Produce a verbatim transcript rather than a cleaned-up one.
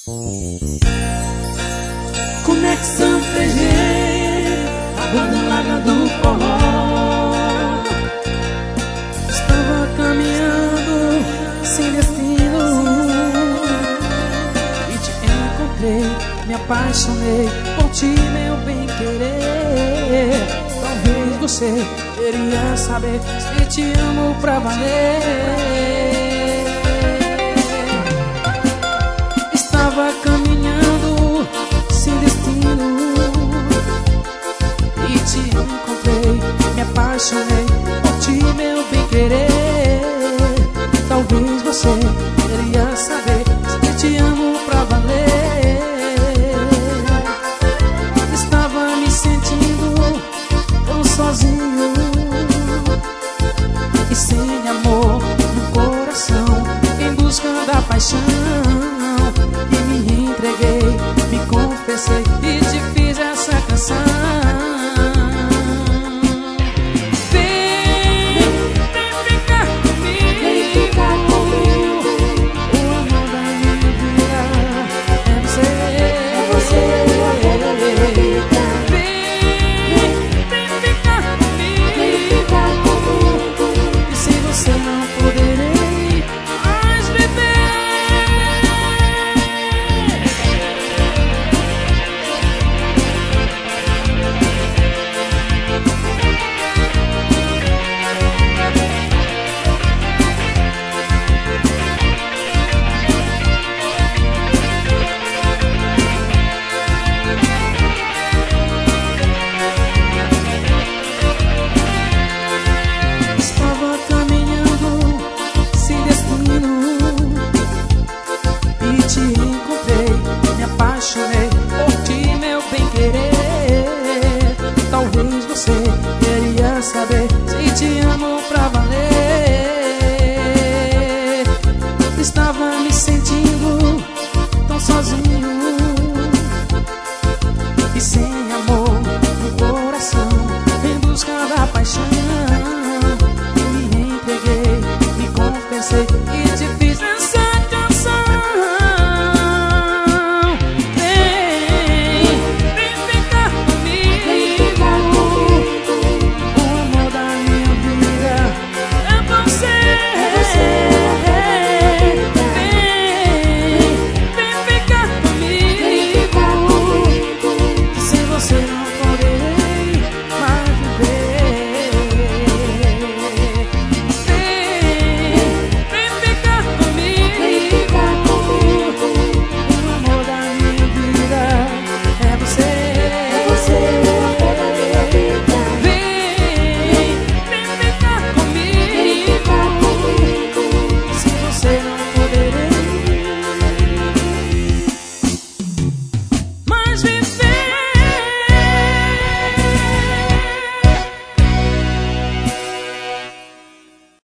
Conexão três G, a banda larga do forró. Estava caminhando sem destino e te encontrei, me apaixonei por ti, meu bem querer. Talvez você queria saber se te amo pra valer. Estava caminhando sem destino e te encontrei, me apaixonei por ti, meu bem querer. Talvez você queria saber se te amo pra valer. Estava me sentindo tão sozinho e sem amor no coração, em busca da paixão. E me entreguei, me confessei e te fiz essa canção. Vem, vem ficar comigo, vem ficar comigo. O amor da minha vida é você, é você, é você. Vem, vem ficar comigo, vem ficar comigo. E se você não poderei mais viver. Estava caminhando sem destino e te encontrei, me apaixonei por ti, meu bem querer. Talvez você queria saber se te amo pra valer. Estava me sentindo tão sozinho